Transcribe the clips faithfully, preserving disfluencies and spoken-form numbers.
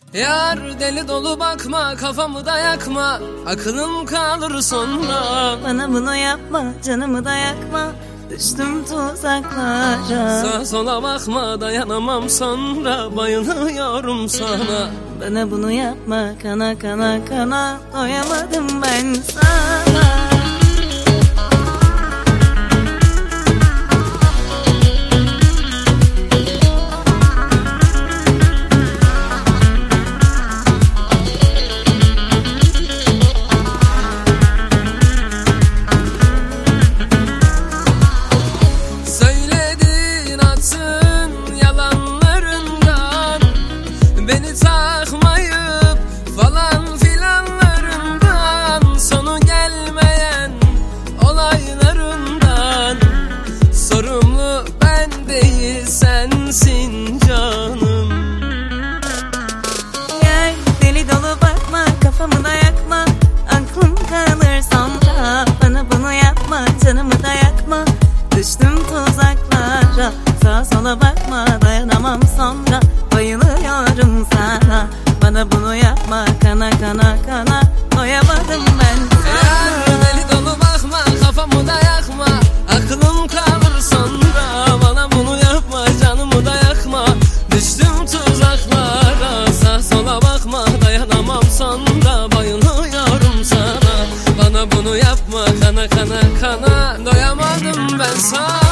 Yar deli dolu bakma, kafamı da yakma, akılım kalır sonra. Bana bunu yapma, canımı da yakma, düştüm tuzaklara. Sağa sola bakma, dayanamam sonra, bayılıyorum sana. Bana bunu yapma, kana kana kana, doyamadım ben sana. Beni takmayıp falan filanlarından, sonu gelmeyen olaylarından. Sorumlu ben değil, sensin canım. Gel deli dolu bakma, kafamı da yakma, aklım kalır sonra. Bana bunu yapma, canımı da yakma, düştüm tuzaklara. Sağa sola bakma, dayanamam sonra, bayılıyorum sana. Bana bunu yapma, kana kana kana, doyamadım ben sana. Deli dolu bakma, kafamı da yakma, aklım kalır sonra. Bana bunu yapma, canımı da yakma, düştüm tuzaklara. Sağa sola bakma, dayanamam sonra, bayılıyorum sana. Bana bunu yapma, kana kana kana, doyamadım ben sana.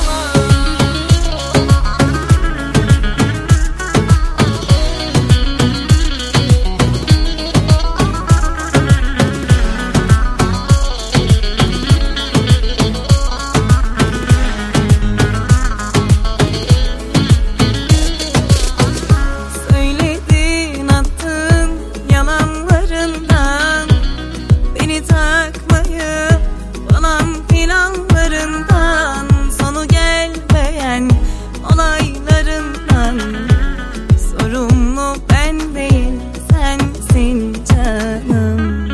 Takmayı falan filanlarından, sonu gelmeyen olaylarından. Sorumlu ben değil, sensin canım.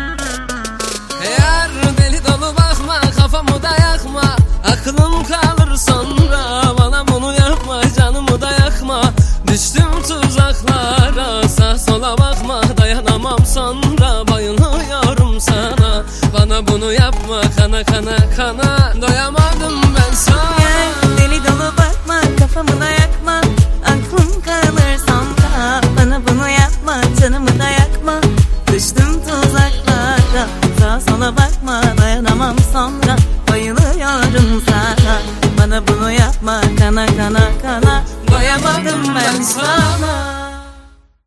Eğer deli dolu bakma, kafamı da yakma, aklım kalır sonra. Bana bunu yapma, canımı da yakma, düştüm tuzaklara. Sağa sola bakma, dayanamam sonra, bayılıyorum sana. Bana bunu yapma, kana kana kana, doyamadım ben sana. Gel deli dolu bakma, kafamı da yakma, aklım kalır sonra. Bana bunu yapma, canımı da yakma, düştüm tuzaklara. Sağa sola bakma, dayanamam sonra, bayılıyorum sana. Bana bunu yapma, kana kana kana, doyamadım ben sana.